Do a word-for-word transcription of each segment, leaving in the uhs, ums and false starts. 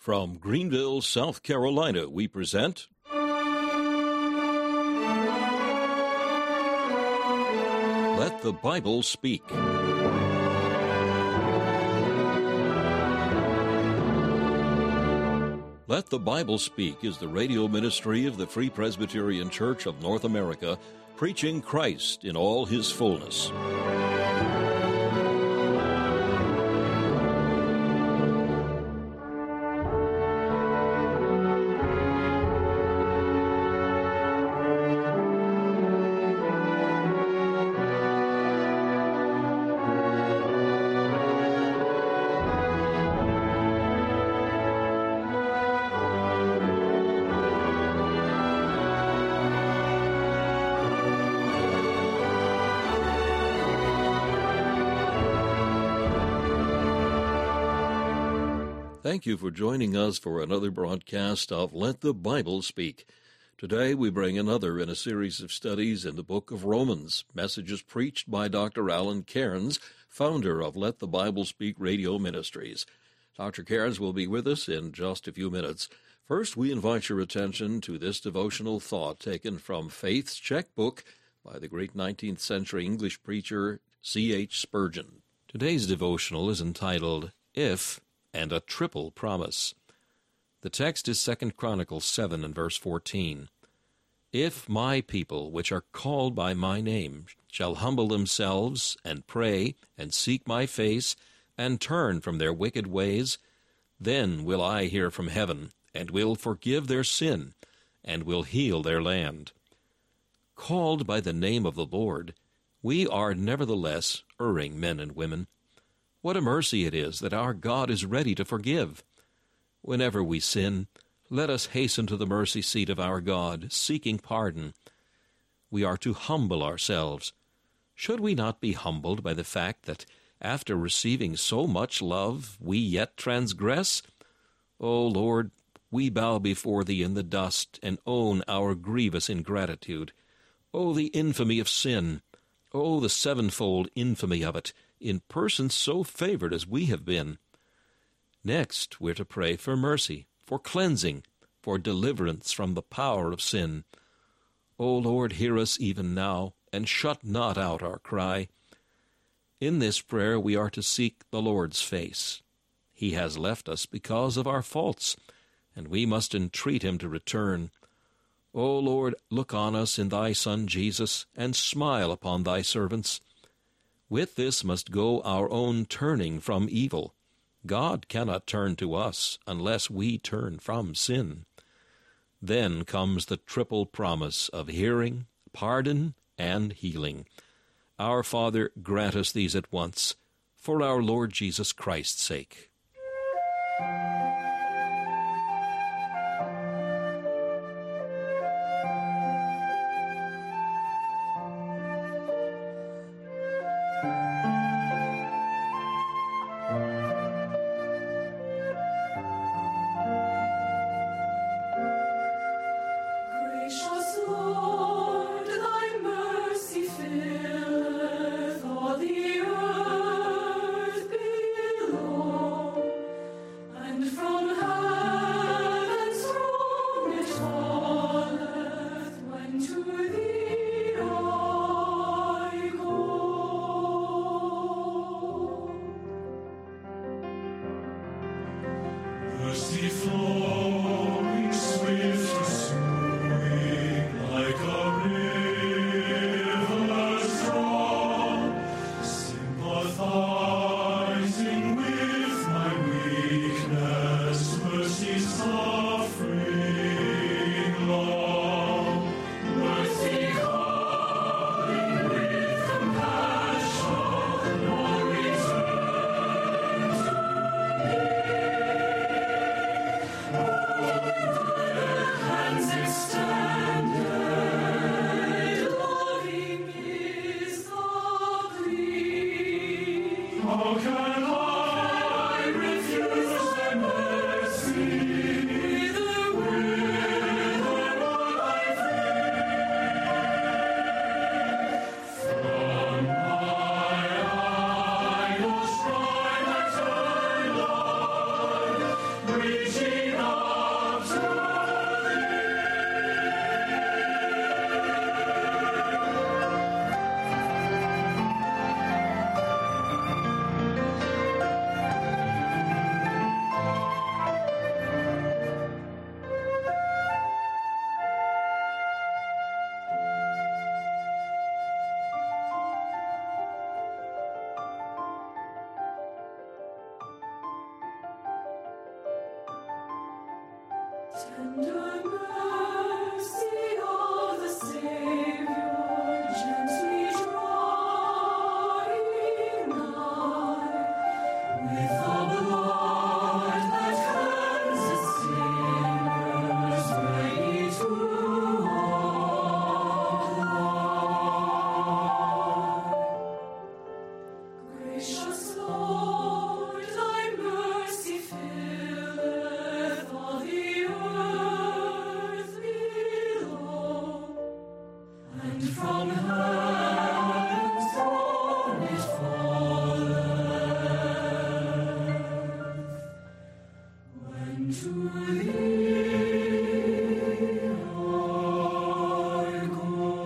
From Greenville, South Carolina, we present Let the Bible Speak. Let the Bible Speak is the radio ministry of the Free Presbyterian Church of North America, preaching Christ in all his fullness. Thank you for joining us for another broadcast of Let the Bible Speak. Today we bring another in a series of studies in the book of Romans, messages preached by Doctor Alan Cairns, founder of Let the Bible Speak Radio Ministries. Doctor Cairns will be with us in just a few minutes. First, we invite your attention to this devotional thought taken from Faith's Checkbook by the great nineteenth century English preacher C H Spurgeon. Today's devotional is entitled, If and a Triple Promise. The text is Second Chronicles seven and verse fourteen. If my people, which are called by my name, shall humble themselves, and pray, and seek my face, and turn from their wicked ways, then will I hear from heaven, and will forgive their sin, and will heal their land. Called by the name of the Lord, we are nevertheless erring men and women. What a mercy it is that our God is ready to forgive. Whenever we sin, let us hasten to the mercy seat of our God, seeking pardon. We are to humble ourselves. Should we not be humbled by the fact that, after receiving so much love, we yet transgress? O Lord, we bow before Thee in the dust and own our grievous ingratitude. O the infamy of sin! O the sevenfold infamy of it, in persons so favored as we have been. Next, we're to pray for mercy, for cleansing, for deliverance from the power of sin. O Lord, hear us even now, and shut not out our cry. In this prayer we are to seek the Lord's face. He has left us because of our faults, and we must entreat Him to return. O Lord, look on us in Thy Son Jesus, and smile upon Thy servants. With this must go our own turning from evil. God cannot turn to us unless we turn from sin. Then comes the triple promise of hearing, pardon, and healing. Our Father, grant us these at once, for our Lord Jesus Christ's sake. Mercy flowing swift and smoothing like a river strong, sympathizing with my weakness, mercy suffering long, mercy calling with compassion, nor return to me. Tender mercy of the Savior, gently drawing nigh, with the blood that cleanses sinners, ready to apply. Gracious Lord, thy mercy filleth all the earth below, and from heaven's throne it falleth. When to thee I go.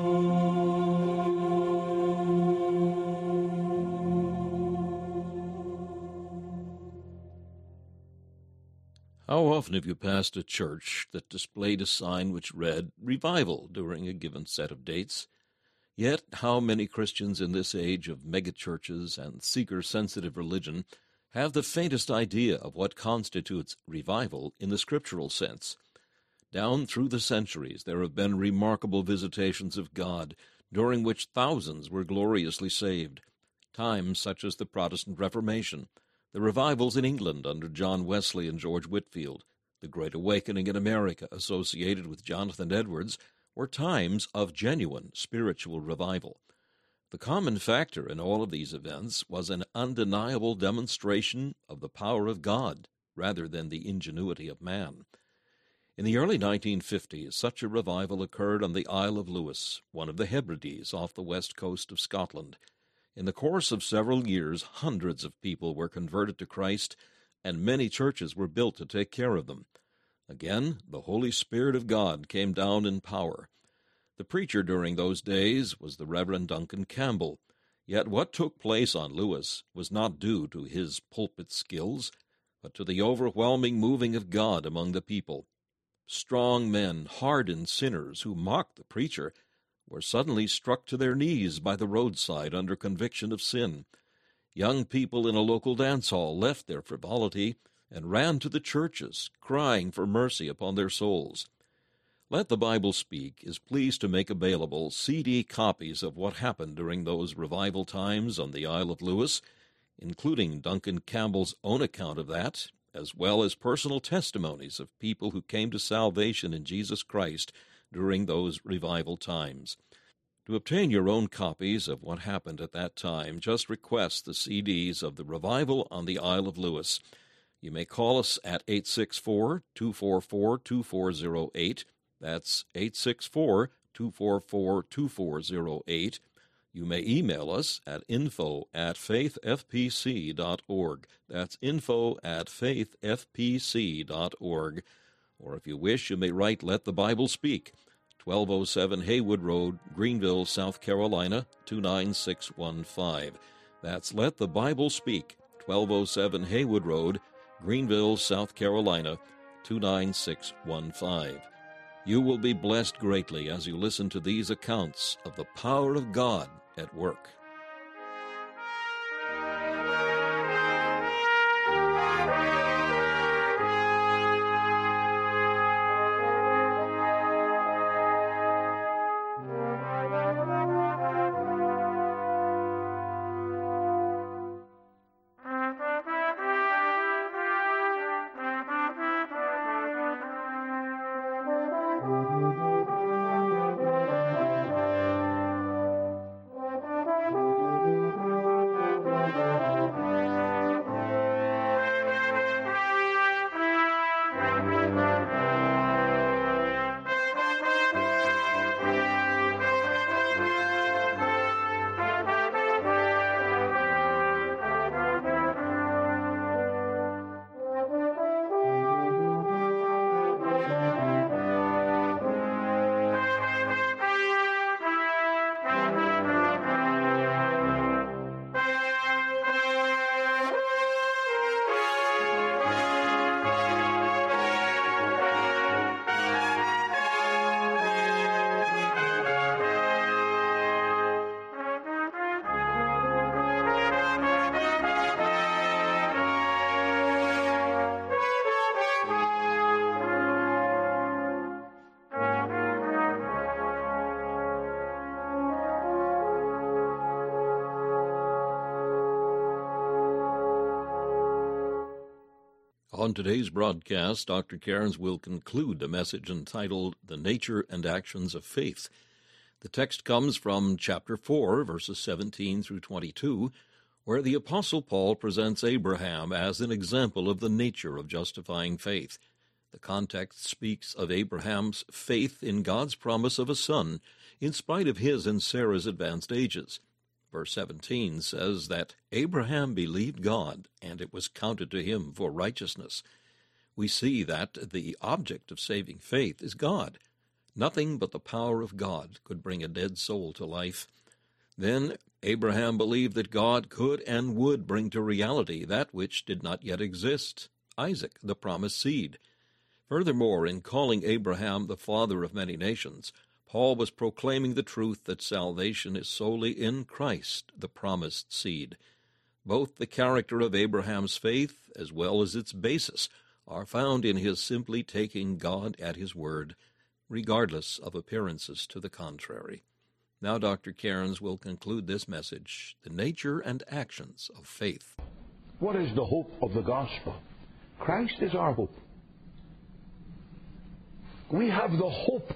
How often have you passed a church that displayed a sign which read revival during a given set of dates? Yet how many Christians in this age of megachurches and seeker-sensitive religion have the faintest idea of what constitutes revival in the scriptural sense? Down through the centuries there have been remarkable visitations of God, during which thousands were gloriously saved. Times such as the Protestant Reformation, the revivals in England under John Wesley and George Whitefield, the Great Awakening in America associated with Jonathan Edwards, were times of genuine spiritual revival. The common factor in all of these events was an undeniable demonstration of the power of God rather than the ingenuity of man. In the early nineteen fifties, such a revival occurred on the Isle of Lewis, one of the Hebrides off the west coast of Scotland. In the course of several years, hundreds of people were converted to Christ, and many churches were built to take care of them. Again, the Holy Spirit of God came down in power. The preacher during those days was the Reverend Duncan Campbell, yet what took place on Lewis was not due to his pulpit skills, but to the overwhelming moving of God among the people. Strong men, hardened sinners who mocked the preacher, were suddenly struck to their knees by the roadside under conviction of sin. Young people in a local dance hall left their frivolity and ran to the churches, crying for mercy upon their souls. Let the Bible Speak is pleased to make available C D copies of what happened during those revival times on the Isle of Lewis, including Duncan Campbell's own account of that, as well as personal testimonies of people who came to salvation in Jesus Christ during those revival times. To obtain your own copies of what happened at that time, just request the C Ds of the Revival on the Isle of Lewis. You may call us at eight six four, two four four, two four zero eight. That's eight six four, two four four, two four zero eight. You may email us at info at faithfpc dot org. That's info at faithfpc dot org. Or if you wish, you may write Let the Bible Speak, twelve oh seven Haywood Road, Greenville, South Carolina, two nine six one five. That's Let the Bible Speak, twelve oh seven Haywood Road, Greenville, South Carolina, two nine six one five. You will be blessed greatly as you listen to these accounts of the power of God at work. On today's broadcast, Doctor Cairns will conclude a message entitled The Nature and Actions of Faith. The text comes from chapter four, verses seventeen through twenty-two, where the Apostle Paul presents Abraham as an example of the nature of justifying faith. The context speaks of Abraham's faith in God's promise of a son, in spite of his and Sarah's advanced ages. Verse seventeen says that Abraham believed God, and it was counted to him for righteousness. We see that the object of saving faith is God. Nothing but the power of God could bring a dead soul to life. Then Abraham believed that God could and would bring to reality that which did not yet exist, Isaac, the promised seed. Furthermore, in calling Abraham the father of many nations, Paul was proclaiming the truth that salvation is solely in Christ, the promised seed. Both the character of Abraham's faith, as well as its basis, are found in his simply taking God at his word, regardless of appearances to the contrary. Now Doctor Cairns will conclude this message, The Nature and Actions of Faith. What is the hope of the gospel? Christ is our hope. We have the hope,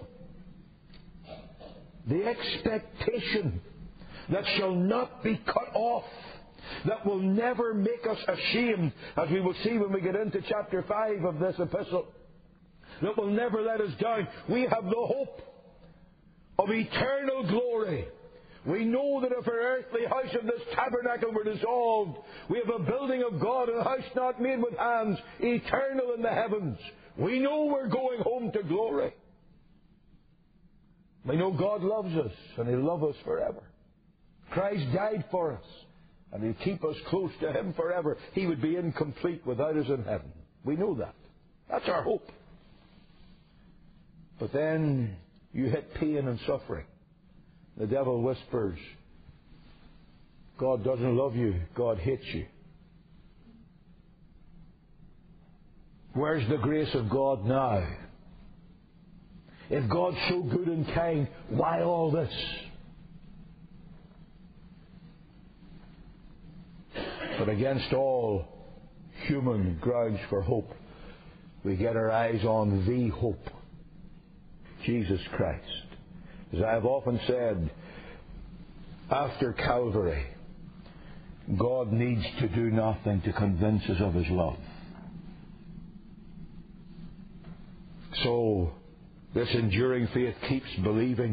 the expectation that shall not be cut off, that will never make us ashamed, as we will see when we get into chapter five of this epistle, that will never let us down. We have the hope of eternal glory. We know that if our earthly house of this tabernacle were dissolved, we have a building of God, a house not made with hands, eternal in the heavens. We know we're going home to glory. We know God loves us, and He'll love us forever. Christ died for us, and He'll keep us close to Him forever. He would be incomplete without us in heaven. We know that. That's our hope. But then you hit pain and suffering. The devil whispers, God doesn't love you, God hates you. Where's the grace of God now? If God's so good and kind, why all this? But against all human grounds for hope, we get our eyes on the hope, Jesus Christ. As I have often said, after Calvary, God needs to do nothing to convince us of His love. So, this enduring faith keeps believing,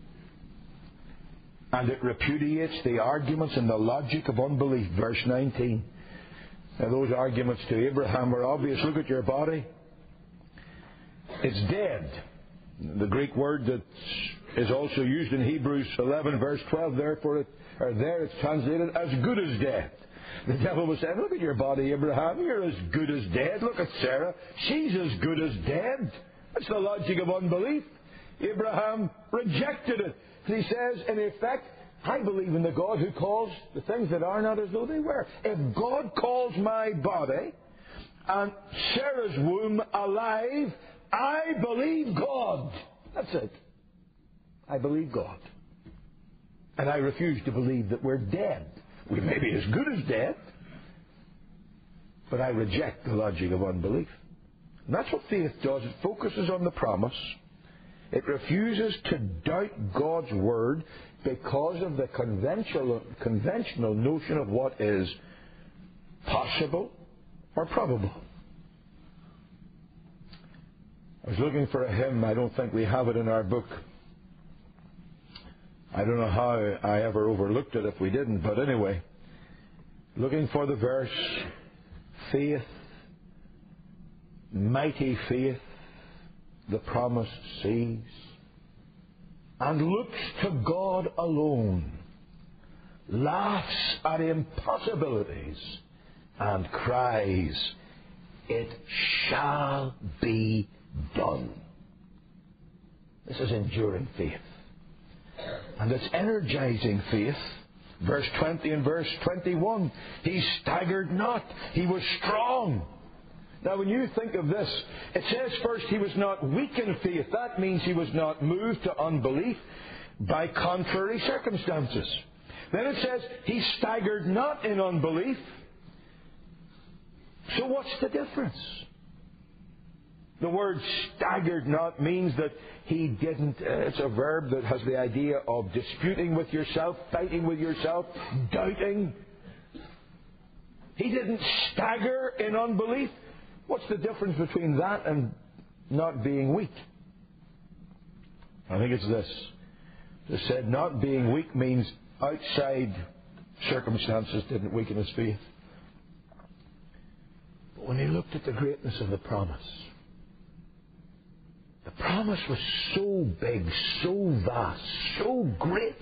and it repudiates the arguments and the logic of unbelief. Verse nineteen. Now, those arguments to Abraham were obvious. Look at your body. It's dead. The Greek word that is also used in Hebrews eleven, verse twelve, therefore, it, or there it's translated as good as dead. The devil was saying, look at your body, Abraham. You're as good as dead. Look at Sarah. She's as good as dead. That's the logic of unbelief. Abraham rejected it. He says, in effect, I believe in the God who calls the things that are not as though they were. If God calls my body and Sarah's womb alive, I believe God. That's it. I believe God. And I refuse to believe that we're dead. We may be as good as dead, but I reject the logic of unbelief. And that's what faith does. It focuses on the promise. It refuses to doubt God's word because of the conventional, conventional notion of what is possible or probable. I was looking for a hymn. I don't think we have it in our book. I don't know how I ever overlooked it if we didn't, but anyway, looking for the verse, faith, mighty faith, the promise sees, and looks to God alone, laughs at impossibilities, and cries, it shall be done. This is enduring faith. And it's energizing faith. Verse twenty and verse twenty-one. He staggered not. He was strong. Now when you think of this, it says first he was not weak in faith. That means he was not moved to unbelief by contrary circumstances. Then it says he staggered not in unbelief. So what's the difference? The word staggered not means that he didn't, uh, it's a verb that has the idea of disputing with yourself, fighting with yourself, doubting. He didn't stagger in unbelief. What's the difference between that and not being weak? I think it's this. They said not being weak means outside circumstances didn't weaken his faith. But when he looked at the greatness of the promise, the promise was so big, so vast, so great,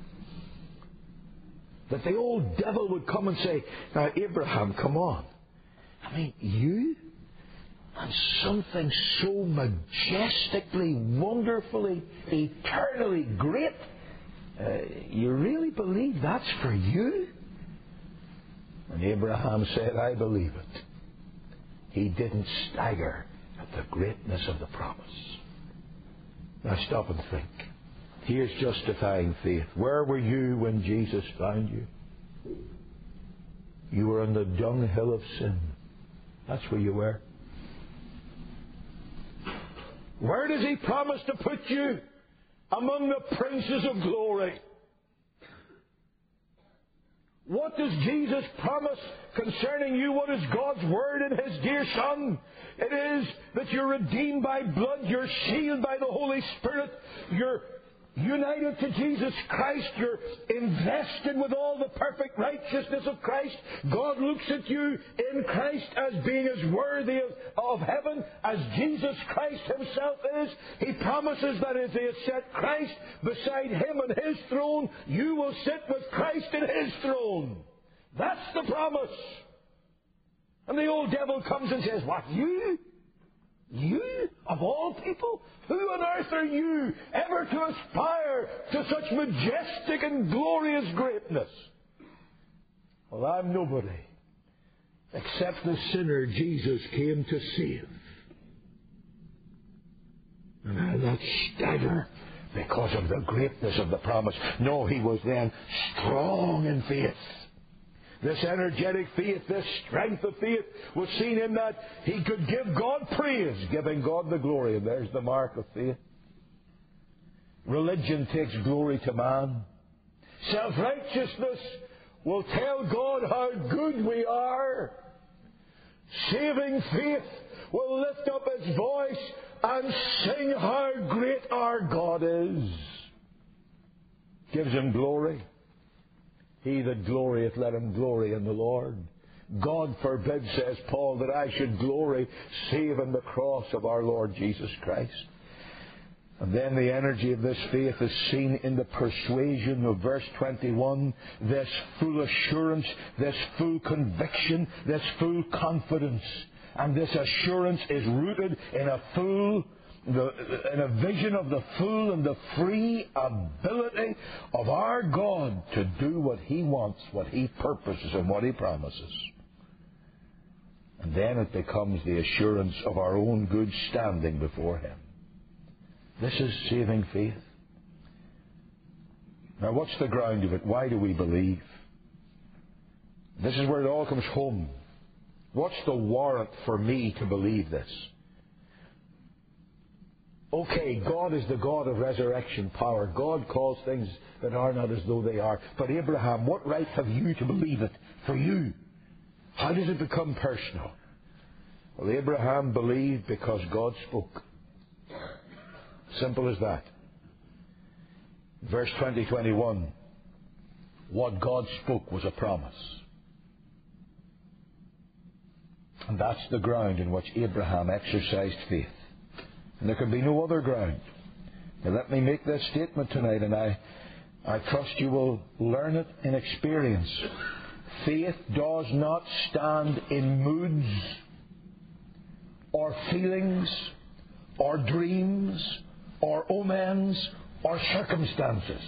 that the old devil would come and say, now Abraham, come on. I mean, you? And something so majestically, wonderfully, eternally great, uh, you really believe that's for you? And Abraham said, I believe it. He didn't stagger at the greatness of the promise. Now stop and think. Here's justifying faith. Where were you when Jesus found you? You were on the dunghill of sin. That's where you were. Where does he promise to put you? Among the princes of glory. What does Jesus promise concerning you? What is God's word in his dear Son? It is that you're redeemed by blood, you're sealed by the Holy Spirit, you're united to Jesus Christ, you're invested with all the perfect righteousness of Christ. God looks at you in Christ as being as worthy of, of heaven as Jesus Christ himself is. He promises that as he has set Christ beside him on his throne, you will sit with Christ in his throne. That's the promise. And the old devil comes and says, what, you? You, of all people? Who on earth are you ever to aspire to such majestic and glorious greatness? Well, I'm nobody except the sinner Jesus came to save. And I'll not stagger because of the greatness of the promise. No, he was then strong in faith. This energetic faith, this strength of faith was seen in that he could give God praise, giving God the glory. And there's the mark of faith. Religion takes glory to man. Self-righteousness will tell God how good we are. Saving faith will lift up its voice and sing how great our God is. Gives him glory. He that glorieth, let him glory in the Lord. God forbid, says Paul, that I should glory save in the cross of our Lord Jesus Christ. And then the energy of this faith is seen in the persuasion of verse twenty-one. This full assurance, this full conviction, this full confidence. And this assurance is rooted in a full The, in a vision of the full and the free ability of our God to do what he wants, what he purposes, and what he promises. And then it becomes the assurance of our own good standing before him. This is saving faith. Now, what's the ground of it? Why do we believe? This is where it all comes home. What's the warrant for me to believe this? Okay, God is the God of resurrection power. God calls things that are not as though they are. But Abraham, what right have you to believe it for you? How does it become personal? Well, Abraham believed because God spoke. Simple as that. Verse twenty, twenty-one. What God spoke was a promise. And that's the ground in which Abraham exercised faith. And there can be no other ground. Now let me make this statement tonight, and I, I trust you will learn it in experience. Faith does not stand in moods, or feelings, or dreams, or omens, or circumstances.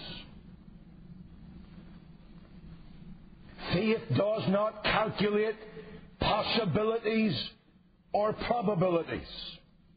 Faith does not calculate possibilities or probabilities.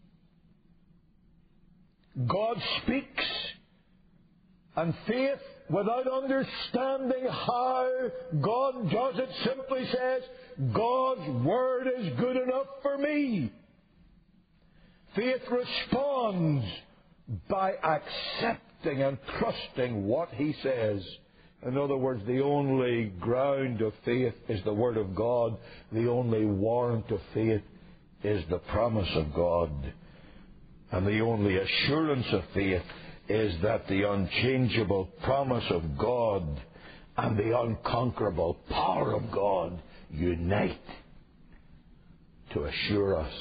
God speaks, and faith without understanding how God does it, simply says, God's Word is good enough for me. Faith responds by accepting and trusting what He says. In other words, the only ground of faith is the Word of God. The only warrant of faith is the promise of God. And the only assurance of faith is that the unchangeable promise of God and the unconquerable power of God unite to assure us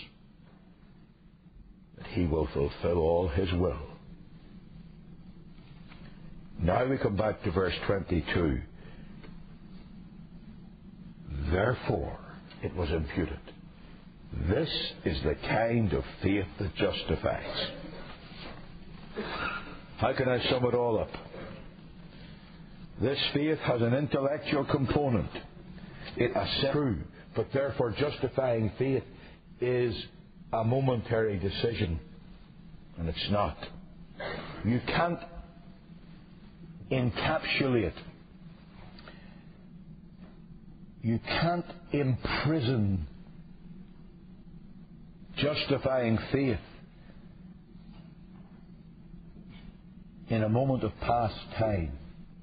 that He will fulfill all His will. Now we come back to verse twenty-two. Therefore it was imputed. This is the kind of faith that justifies. How can I sum it all up? This faith has an intellectual component. It accepts true, but therefore justifying faith is a momentary decision, and it's not. You can't encapsulate, you can't imprison justifying faith in a moment of past time.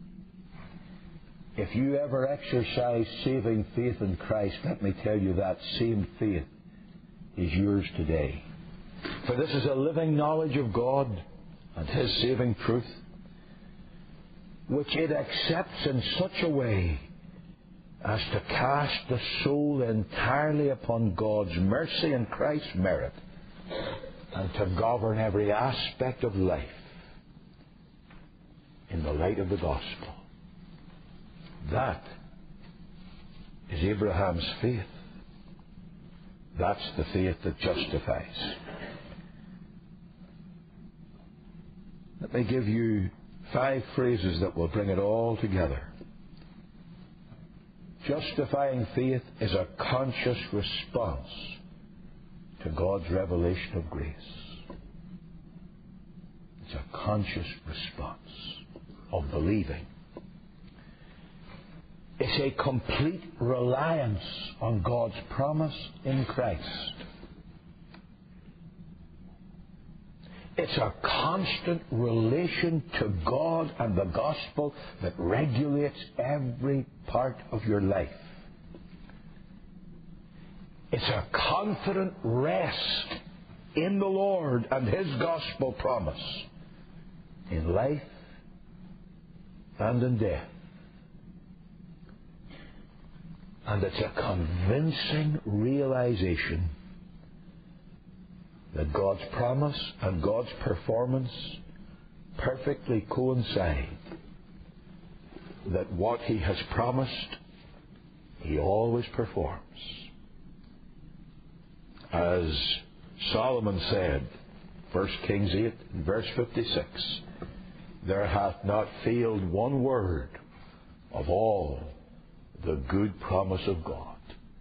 If you ever exercise saving faith in Christ, let me tell you that same faith is yours today. For this is a living knowledge of God and His saving truth, which it accepts in such a way as to cast the soul entirely upon God's mercy and Christ's merit, and to govern every aspect of life in the light of the gospel. That is Abraham's faith. That's the faith that justifies. Let me give you five phrases that will bring it all together. Justifying faith is a conscious response to God's revelation of grace. It's a conscious response of believing. It's a complete reliance on God's promise in Christ. It's a constant relation to God and the gospel that regulates every part of your life. It's a confident rest in the Lord and His gospel promise in life and in death. And it's a convincing realization that God's promise and God's performance perfectly coincide. That what He has promised, He always performs. As Solomon said, First Kings eight, verse fifty-six, there hath not failed one word of all the good promise of God.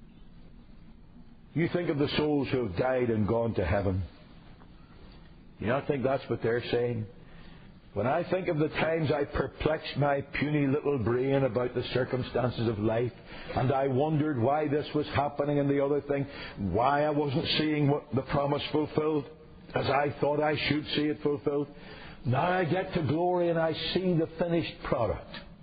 You think of the souls who have died and gone to heaven. You not think that's what they're saying? When I think of the times I perplexed my puny little brain about the circumstances of life, and I wondered why this was happening and the other thing, why I wasn't seeing what the promise fulfilled as I thought I should see it fulfilled, now I get to glory and I see the finished product.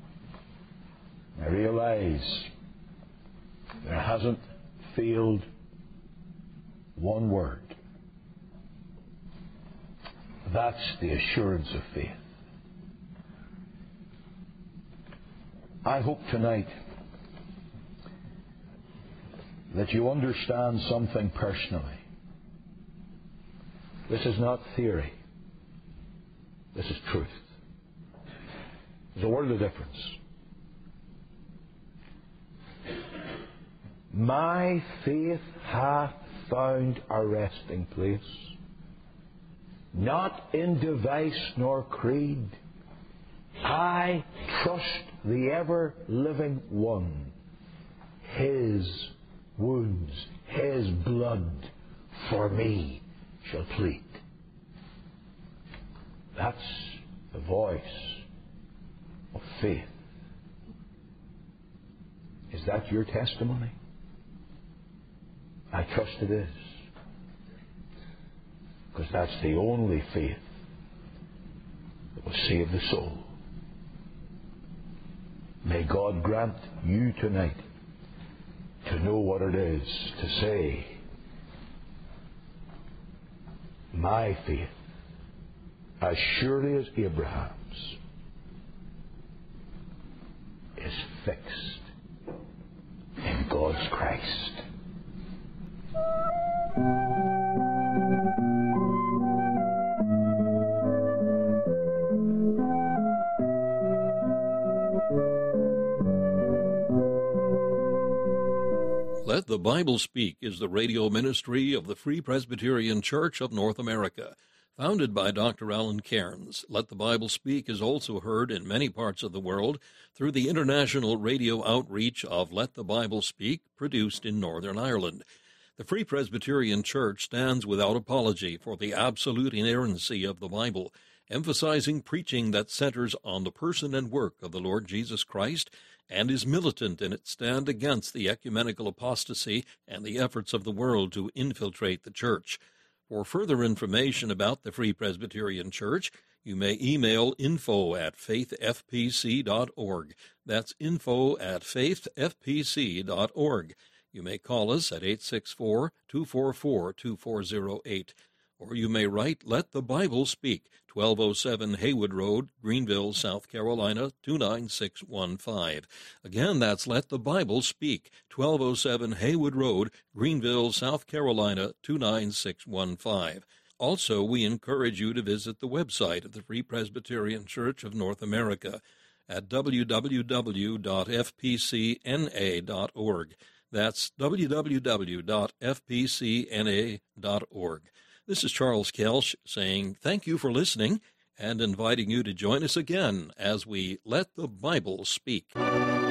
I realize there hasn't failed one word. That's the assurance of faith. I hope tonight that you understand something personally. This is not theory. This is truth. There's a world of difference. My faith hath found a resting place, not in device nor creed. I trust the ever-living One. His wounds, His blood for me shall plead. That's the voice of faith. Is that your testimony? I trust it is. Because that's the only faith that will save the soul. May God grant you tonight to know what it is to say, my faith, as surely as Abraham's, is fixed in God's Christ. Let the Bible Speak is the radio ministry of the Free Presbyterian Church of North America. Founded by Doctor Alan Cairns, Let the Bible Speak is also heard in many parts of the world through the international radio outreach of Let the Bible Speak, produced in Northern Ireland. The Free Presbyterian Church stands without apology for the absolute inerrancy of the Bible, emphasizing preaching that centers on the person and work of the Lord Jesus Christ, and is militant in its stand against the ecumenical apostasy and the efforts of the world to infiltrate the church. For further information about the Free Presbyterian Church, you may email info at faith f p c dot org. That's info at faith f p c dot org. You may call us at eight six four, two four four, two four zero eight. Or you may write Let the Bible Speak, twelve oh seven Haywood Road, Greenville, South Carolina, two nine six one five. Again, that's Let the Bible Speak, twelve oh seven Haywood Road, Greenville, South Carolina, two nine six one five. Also, we encourage you to visit the website of the Free Presbyterian Church of North America at w w w dot f p c n a dot org. That's w w w dot f p c n a dot org. This is Charles Kelsch saying thank you for listening and inviting you to join us again as we Let the Bible Speak.